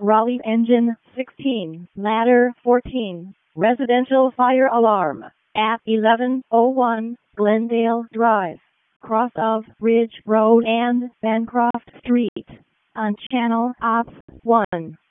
Raleigh Engine 16, Ladder 14, residential fire alarm at 1101 Glendale Drive, cross of Ridge Road and Bancroft Street, on Channel Ops 1.